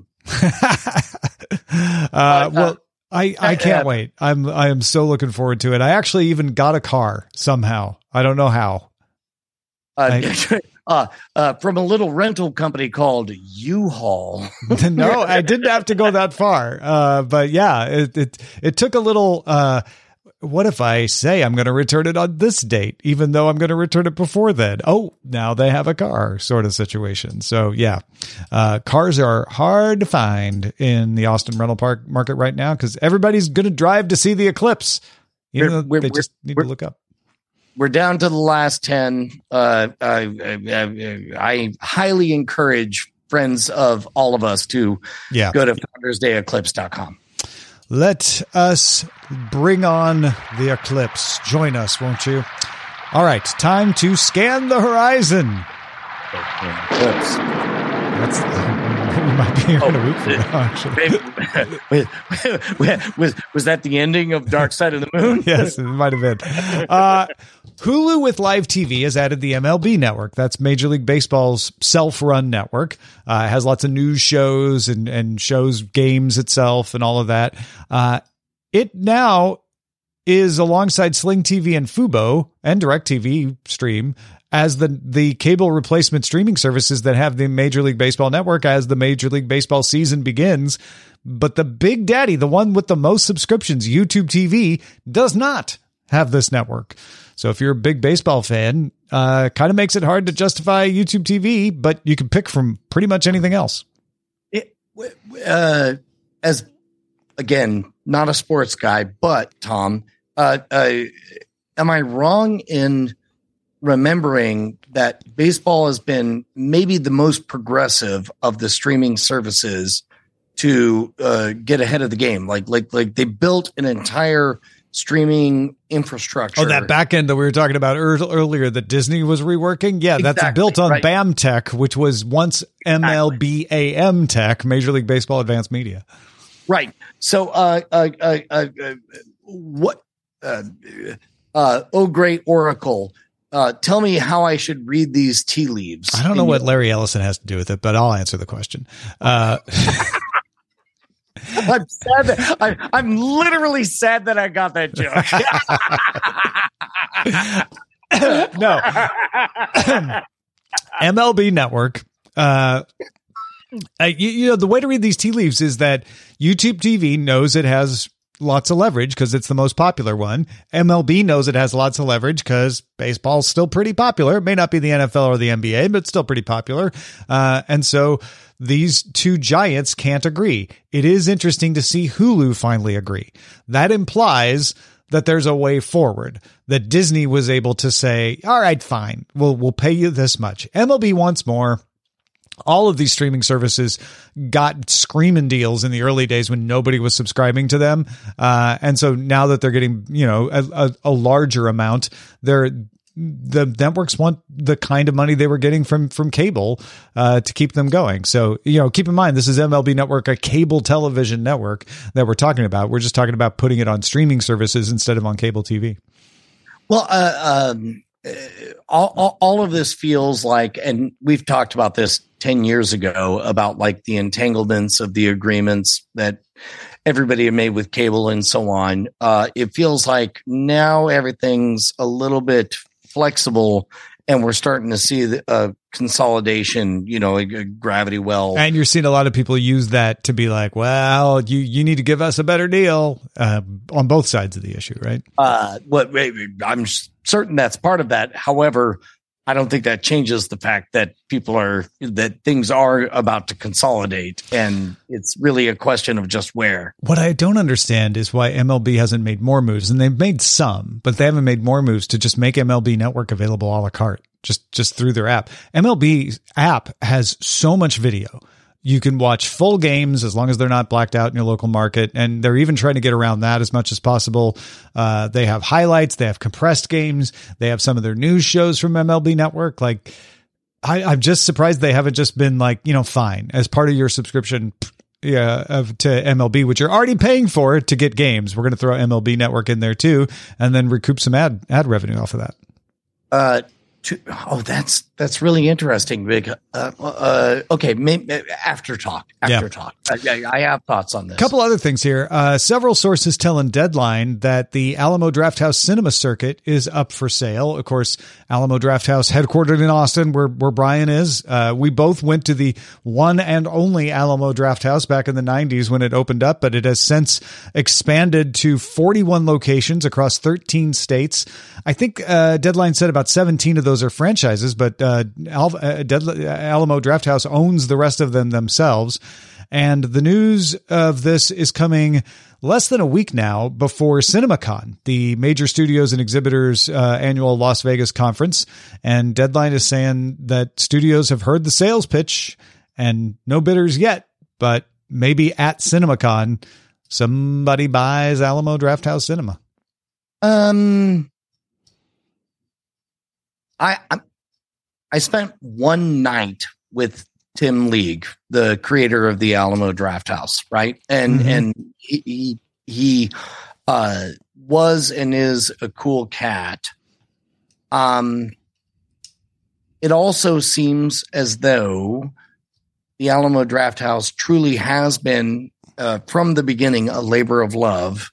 uh, well, I, I can't uh, wait. I'm, I am so looking forward to it. I actually even got a car somehow. I don't know how. Uh, I- uh, uh, from a little rental company called U-Haul. No, I didn't have to go that far. Uh, but yeah, it, it, it took a little, uh, what if I say I'm going to return it on this date, even though I'm going to return it before then? Oh, now they have a car sort of situation. So yeah, uh, cars are hard to find in the Austin rental park market right now because everybody's going to drive to see the eclipse. Even We're- though we're- they just need to we're- look up. We're down to the last ten. Uh, I, I, I highly encourage friends of all of us to Yeah. go to founders day eclipse dot com. Let us bring on the eclipse. Join us, won't you? All right, time to scan the horizon. Eclipse. That's we might be here in a week from now, actually. was, was that the ending of Dark Side of the Moon? Yes, it might have been. Uh, Hulu with Live T V has added the M L B network. That's Major League Baseball's self-run network. Uh, it has lots of news shows and, and shows games itself and all of that. Uh, it now is alongside Sling T V and Fubo and DirecTV Stream as the the cable replacement streaming services that have the Major League Baseball network as the Major League Baseball season begins. But the big daddy, the one with the most subscriptions, YouTube T V, does not have this network. So if you're a big baseball fan, uh, kind of makes it hard to justify YouTube T V, but you can pick from pretty much anything else. It, uh, as again, not a sports guy, but Tom, uh, uh, am I wrong in remembering that baseball has been maybe the most progressive of the streaming services to uh, get ahead of the game? Like, like, like they built an entire streaming infrastructure. Oh, that back end that we were talking about er- earlier that Disney was reworking. Yeah, that's Exactly, built on right. BAM Tech, which was once M L B A M Tech, Major League Baseball Advanced Media. Right. So, uh, uh, uh, uh, uh what, uh, uh, oh, great Oracle, uh, tell me how I should read these tea leaves. I don't know in what your- Larry Ellison has to do with it, but I'll answer the question. Uh, I'm sad that I, I'm literally sad that I got that joke. no. M L B Network. Uh, uh, you, you know, the way to read these tea leaves is that YouTube T V knows it has lots of leverage because it's the most popular one. M L B knows it has lots of leverage because baseball's still pretty popular. It may not be the N F L or the N B A, but it's still pretty popular. Uh, and so these two giants can't agree. It is interesting to see Hulu finally agree. That implies that there's a way forward, that Disney was able to say, all right, fine, we'll, we'll pay you this much. M L B wants more. all of these streaming services got screaming deals in the early days when nobody was subscribing to them. Uh, and so now that they're getting, you know, a, a, a larger amount, they're, the networks want the kind of money they were getting from, from cable, uh, to keep them going. So, you know, keep in mind, this is M L B Network, a cable television network that we're talking about. We're just talking about putting it on streaming services instead of on cable T V. Well, uh, um, all, all, all of this feels like, and we've talked about this ten years ago about like the entanglements of the agreements that everybody had made with cable and so on. Uh, it feels like now everything's a little bit flexible and we're starting to see the uh, consolidation, you know, a, a gravity well. And you're seeing a lot of people use that to be like, well, you, you need to give us a better deal, uh, on both sides of the issue, right? Uh, what I'm certain that's part of that. However, I don't think that changes the fact that people are, that things are about to consolidate, and it's really a question of just where. What I don't understand is why M L B hasn't made more moves, and they've made some, but they haven't made more moves to just make M L B Network available a la carte, just, just through their app. M L B's app has so much video. You can watch full games as long as they're not blacked out in your local market. And they're even trying to get around that as much as possible. Uh, they have highlights. They have compressed games. They have some of their news shows from M L B Network. Like, I, I'm just surprised they haven't just been like, you know, fine, as part of your subscription yeah, of, to M L B, which you're already paying for to get games. We're going to throw M L B Network in there too, and then recoup some ad ad revenue off of that. Uh, To, oh, that's that's really interesting, Big. Uh, uh, okay, maybe after talk. After yeah. talk, I, I have thoughts on this. A couple other things here. Uh, several sources tell in Deadline that the Alamo Drafthouse Cinema Circuit is up for sale. Of course, Alamo Drafthouse, headquartered in Austin, where where Brian is. Uh, we both went to the one and only Alamo Drafthouse back in the nineties when it opened up, but it has since expanded to forty-one locations across thirteen states. I think uh, Deadline said about seventeen of those are franchises, but uh, Al- uh, Dead- Alamo Drafthouse owns the rest of them themselves. And the news of this is coming less than a week now before CinemaCon, the major studios and exhibitors uh, annual Las Vegas conference. And Deadline is saying that studios have heard the sales pitch and no bidders yet, but maybe at CinemaCon, somebody buys Alamo Drafthouse Cinema. Um... I, I I spent one night with Tim League, the creator of the Alamo Drafthouse, right? And mm-hmm. and he he, he uh, was and is a cool cat. Um, it also seems as though the Alamo Drafthouse truly has been uh, from the beginning a labor of love.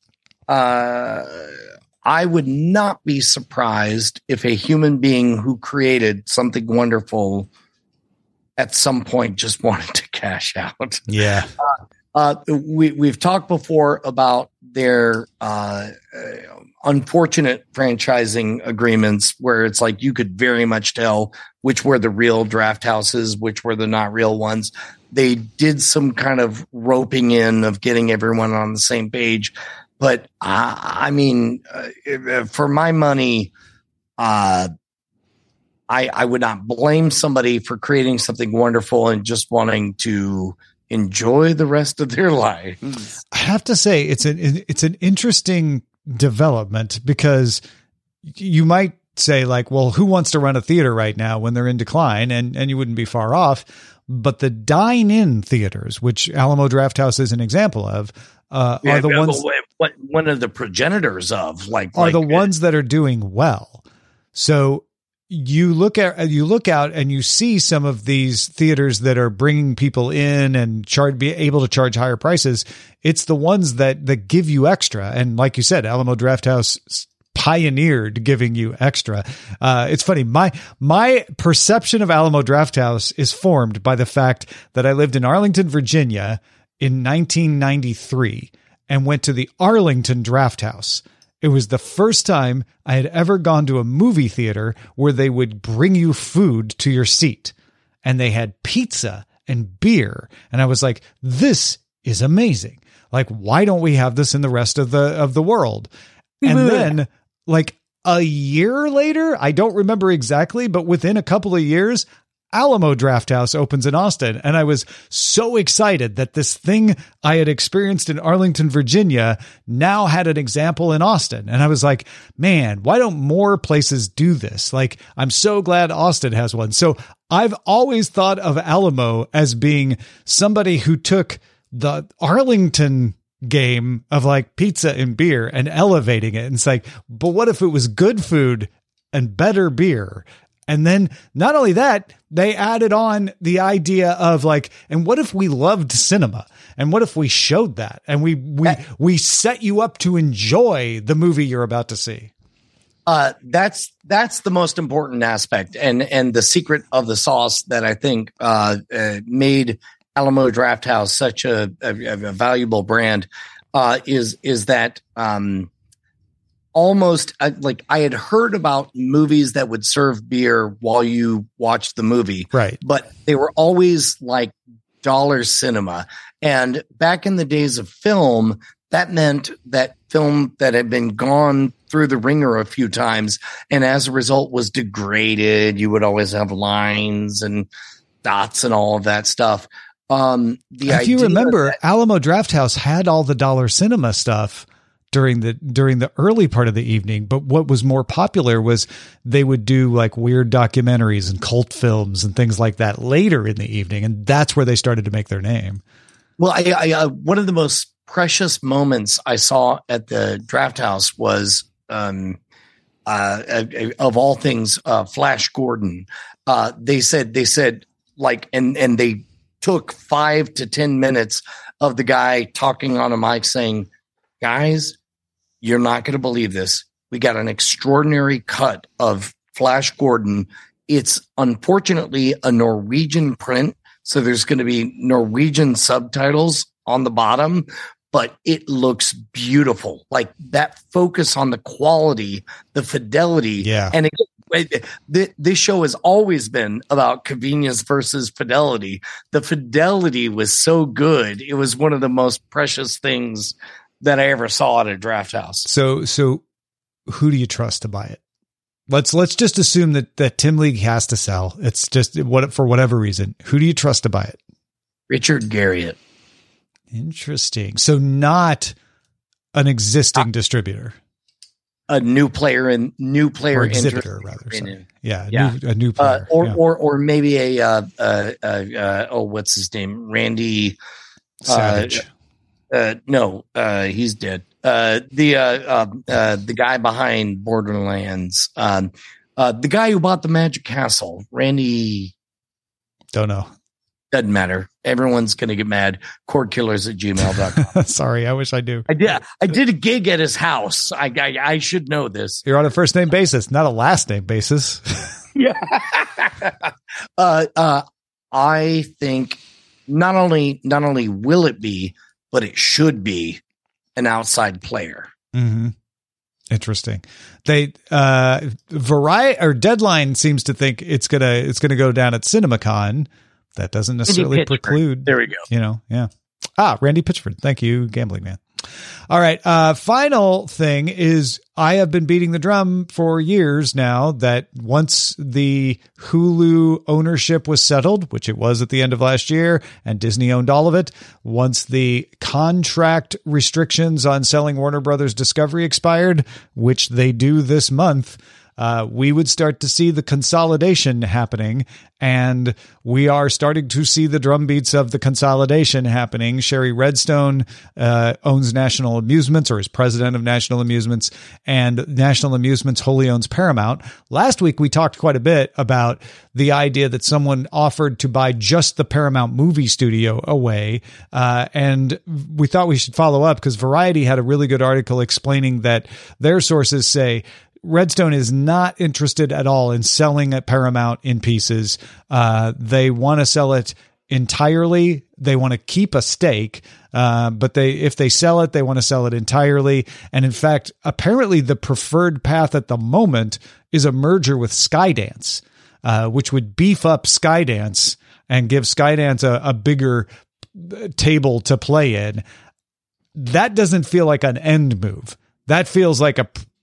Uh. I would not be surprised if a human being who created something wonderful at some point just wanted to cash out. Yeah. Uh, uh, we, we've talked before about their uh, uh, unfortunate franchising agreements where it's like you could very much tell which were the real draft houses, which were the not real ones. They did some kind of roping in of getting everyone on the same page. But uh, I mean, uh, for my money, uh, I, I would not blame somebody for creating something wonderful and just wanting to enjoy the rest of their lives. I have to say, it's an it's an interesting development because you might say like, well, who wants to run a theater right now when they're in decline? And and you wouldn't be far off. But the dine-in theaters, which Alamo Drafthouse is an example of, uh, yeah, are the ones. What one of the progenitors of like are like, the ones that are doing well. So you look at you look out and you see some of these theaters that are bringing people in and charge be able to charge higher prices. It's the ones that that give you extra. And like you said, Alamo Drafthouse pioneered giving you extra. Uh, it's funny. My, my perception of Alamo Drafthouse is formed by the fact that I lived in Arlington, Virginia in nineteen ninety-three and went to the Arlington Drafthouse. It was the first time I had ever gone to a movie theater where they would bring you food to your seat and they had pizza and beer. And I was like, this is amazing. Like, why don't we have this in the rest of the, of the world? And then like a year later, I don't remember exactly, but within a couple of years, Alamo Drafthouse opens in Austin. And I was so excited that this thing I had experienced in Arlington, Virginia, now had an example in Austin. And I was like, man, why don't more places do this? Like, I'm so glad Austin has one. So I've always thought of Alamo as being somebody who took the Arlington game of like pizza and beer and elevating it. And it's like, but what if it was good food and better beer? And then not only that, they added on the idea of like, and what if we loved cinema? And what if we showed that? And we, we, we set you up to enjoy the movie you're about to see. Uh, that's, that's the most important aspect. And, and the secret of the sauce that I think, uh, uh made Alamo Drafthouse such a, a, a valuable brand, uh, is, is that, um, almost uh, like I had heard about movies that would serve beer while you watched the movie, right? But they were always like dollar cinema. And back in the days of film, that meant that film that had been gone through the ringer a few times and as a result was degraded. You would always have lines and dots and all of that stuff. Um, the if you remember, that- Alamo Drafthouse had all the dollar cinema stuff during the during the early part of the evening, but what was more popular was they would do like weird documentaries and cult films and things like that later in the evening, and that's where they started to make their name. Well, I, I uh, one of the most precious moments I saw at the Drafthouse was, um, uh, of all things, uh, Flash Gordon. Uh, they said they said like, and and they took five to ten minutes of the guy talking on a mic saying, "Guys, you're not going to believe this. We got an extraordinary cut of Flash Gordon. It's unfortunately a Norwegian print, so there's going to be Norwegian subtitles on the bottom, but it looks beautiful. Like that focus on the quality, the fidelity. Yeah. And it, it, this show has always been about convenience versus fidelity. The fidelity was so good. It was one of the most precious things that I ever saw at a Drafthouse. So, so who do you trust to buy it? Let's, let's just assume that, that Tim League has to sell. It's just what, for whatever reason, who do you trust to buy it? Richard Garriott. Interesting. So not an existing uh, distributor, a new player and new player or exhibitor rather. In, yeah. Yeah. New, a new player. Uh, or, yeah. or, or maybe a, uh, uh, uh, uh, oh, what's his name? Randy Savage. Uh, Uh, no, uh, he's dead. Uh, the, uh, uh, uh, the guy behind Borderlands, um, uh, the guy who bought the Magic Castle, Randy. Don't know. Doesn't matter. Everyone's going to get mad. Cordkillers at gmail dot com. Sorry. I wish I do. I did. I did a gig at his house. I, I, I should know this. You're on a first name basis, not a last name basis. Yeah. uh, uh, I think not only, not only will it be, but it should be an outside player. Mm-hmm. Interesting. They uh, Variety or Deadline seems to think it's gonna it's gonna go down at CinemaCon. That doesn't necessarily preclude. There we go. You know, yeah. Ah, Randy Pitchford. Thank you, Gambling Man. All right. Uh, final thing is I have been beating the drum for years now that once the Hulu ownership was settled, which it was at the end of last year, and Disney owned all of it, once the contract restrictions on selling Warner Brothers Discovery expired, which they do this month, Uh, we would start to see the consolidation happening, and we are starting to see the drumbeats of the consolidation happening. Sherry Redstone uh, owns National Amusements, or is president of National Amusements, and National Amusements wholly owns Paramount. Last week, we talked quite a bit about the idea that someone offered to buy just the Paramount movie studio away, uh, and we thought we should follow up because Variety had a really good article explaining that their sources say Redstone is not interested at all in selling at Paramount in pieces. Uh, they want to sell it entirely. They want to keep a stake, uh, but they if they sell it, they want to sell it entirely. And in fact, apparently the preferred path at the moment is a merger with Skydance, uh, which would beef up Skydance and give Skydance a, a bigger table to play in. That doesn't feel like an end move. That feels like a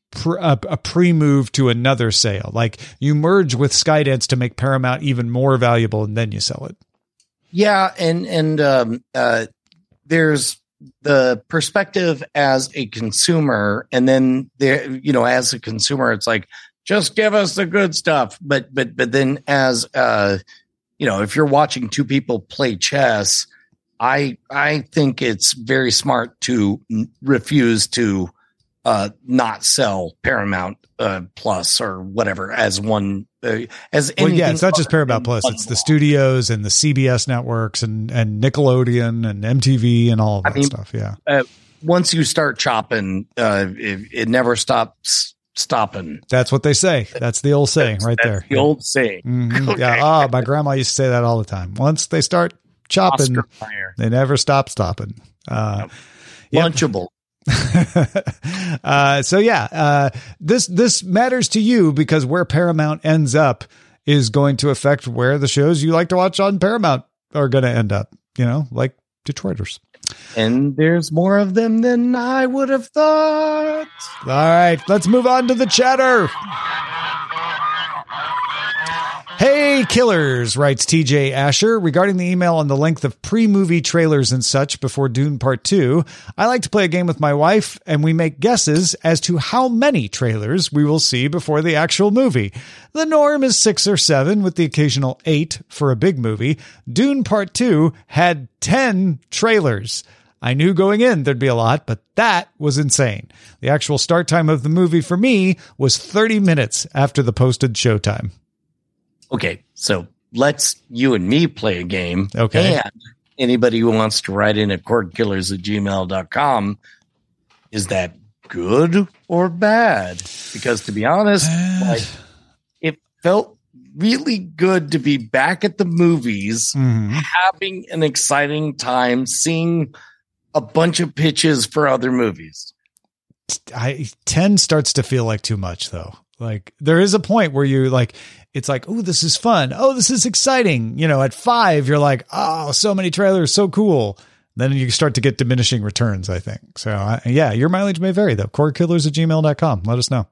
pr- a, a pre-move to another sale. Like you merge with Skydance to make Paramount even more valuable, and then you sell it. Yeah, and and um, uh, there's the perspective as a consumer, and then there, you know, as a consumer, it's like, just give us the good stuff. But but but then as uh, you know, if you're watching two people play chess, I I think it's very smart to refuse to uh, not sell Paramount uh, Plus or whatever as one. Uh, as well, yeah, it's not just Paramount Plus; it's the studios and the C B S networks and and Nickelodeon and M T V and all of that I mean, stuff. Yeah. Uh, once you start chopping, uh, it, it never stops stopping. That's what they say. That's the old saying, that's, right that's there. The yeah. old saying. Mm-hmm. Okay. Yeah. Oh, my grandma used to say that all the time. Once they start chopping, they never stop stopping. Uh, yep. Lunchable. uh, so yeah, uh, this, this matters to you because where Paramount ends up is going to affect where the shows you like to watch on Paramount are going to end up, you know, like Detroiters. And there's more of them than I would have thought. All right, let's move on to the chatter. Hey, killers, writes T J Asher, regarding the email on the length of pre-movie trailers and such before Dune Part two. I like to play a game with my wife, and we make guesses as to how many trailers we will see before the actual movie. The norm is six or seven, with the occasional eight for a big movie. Dune Part two had ten trailers. I knew going in there'd be a lot, but that was insane. The actual start time of the movie for me was thirty minutes after the posted showtime. Okay, so let's you and me play a game. Okay. And anybody who wants to write in at cordkillers at gmail dot com, is that good or bad? Because to be honest, like, it felt really good to be back at the movies, mm-hmm. having an exciting time, seeing a bunch of pitches for other movies. I ten starts to feel like too much, though. Like there is a point where you like, it's like, oh, this is fun. Oh, this is exciting. You know, at five, you're like, oh, so many trailers, so cool. Then you start to get diminishing returns, I think. So uh, yeah, your mileage may vary though. cordkillers at gmail dot com. Let us know.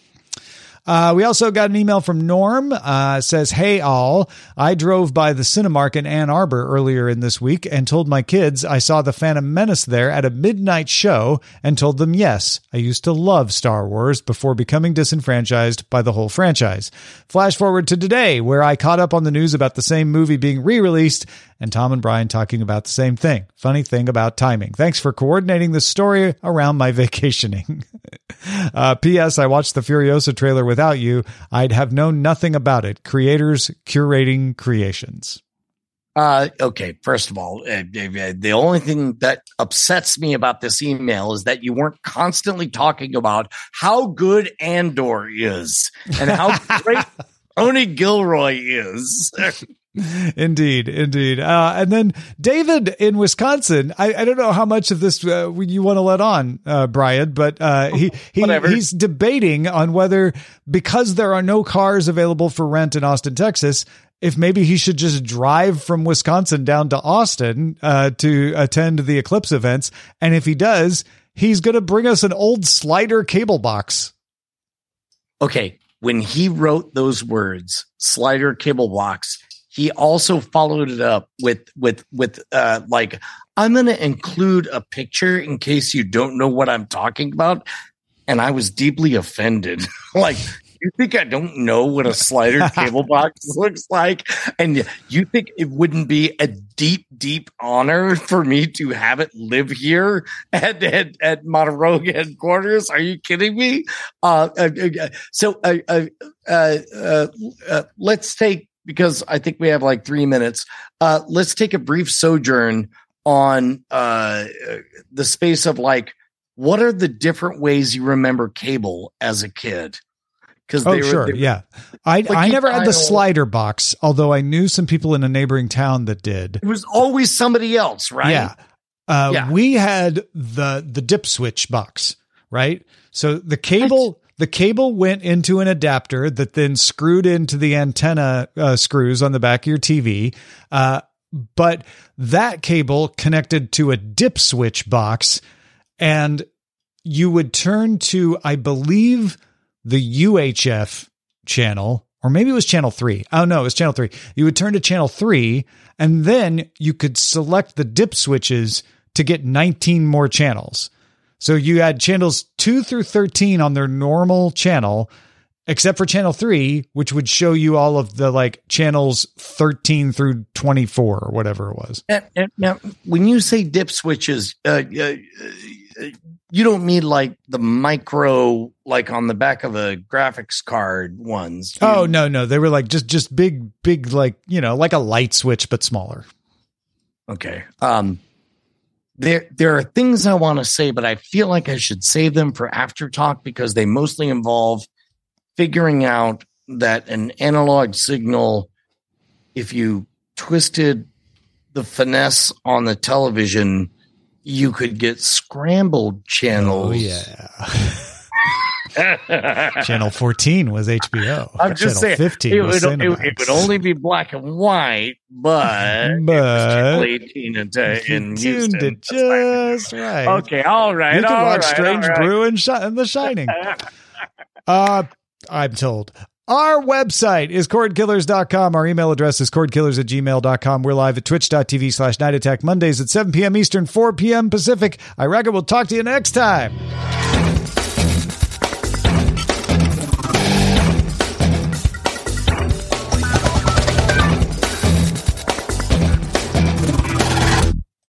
Uh, we also got an email from Norm, uh, says, hey all, I drove by the Cinemark in Ann Arbor earlier in this week and told my kids I saw the Phantom Menace there at a midnight show and told them, yes, I used to love Star Wars before becoming disenfranchised by the whole franchise. Flash forward to today where I caught up on the news about the same movie being re-released and Tom and Brian talking about the same thing. Funny thing about timing. Thanks for coordinating the story around my vacationing. uh, P S. I watched the Furiosa trailer without you. I'd have known nothing about it. Creators curating creations. Uh, okay, first of all, uh, the only thing that upsets me about this email is that you weren't constantly talking about how good Andor is and how great Tony Gilroy is. Indeed, indeed. Uh, and then David in Wisconsin, I, I don't know how much of this uh, you want to let on, uh, Brian, but uh, he, he he's debating on whether, because there are no cars available for rent in Austin, Texas, if maybe he should just drive from Wisconsin down to Austin uh, to attend the Eclipse events. And if he does, he's going to bring us an old slider cable box. Okay, when he wrote those words, slider cable box, he also followed it up with with with uh, like, I'm going to include a picture in case you don't know what I'm talking about. And I was deeply offended. Like, you think I don't know what a slider cable box looks like? And you think it wouldn't be a deep, deep honor for me to have it live here at at, at Monterogue headquarters? Are you kidding me? Uh, uh, so uh, uh, uh, uh, uh, let's take, because I think we have like three minutes. Uh, let's take a brief sojourn on uh, the space of like, what are the different ways you remember cable as a kid? Because oh, they were, sure, they were, yeah. I like I never had the slider box, although I knew some people in a neighboring town that did. It was always somebody else, right? Yeah. Uh, yeah. We had the the dip switch box, right? So the cable. What? The cable went into an adapter that then screwed into the antenna uh, screws on the back of your T V. Uh, but that cable connected to a dip switch box, and you would turn to, I believe, the U H F channel, or maybe it was channel three. Oh, no, it was channel three. You would turn to channel three, and then you could select the dip switches to get nineteen more channels. So you had channels two through thirteen on their normal channel, except for channel three, which would show you all of the like channels thirteen through twenty-four or whatever it was. Now, now when you say dip switches, uh, uh, you don't mean like the micro, like on the back of a graphics card ones. You, oh, no, no. They were like just, just big, big, like, you know, like a light switch, but smaller. Okay. Um, There, there are things I want to say, but I feel like I should save them for after talk because they mostly involve figuring out that an analog signal, if you twisted the finesse on the television, you could get scrambled channels. Oh, yeah. Channel fourteen was H B O. I'm just Channel saying, fifteen it was would, it, it would only be black and white, but, but it was channel eighteen in, in tuned Houston. it just right. Okay, all right. You can all watch right, Strange all right. Brew and, Sh- and The Shining. uh, I'm told. Our website is cord killers dot com. Our email address is cord killers at gmail dot com. We're live at twitch dot t v slash night attack Mondays at seven p.m. Eastern, four p.m. Pacific. I reckon we'll talk to you next time.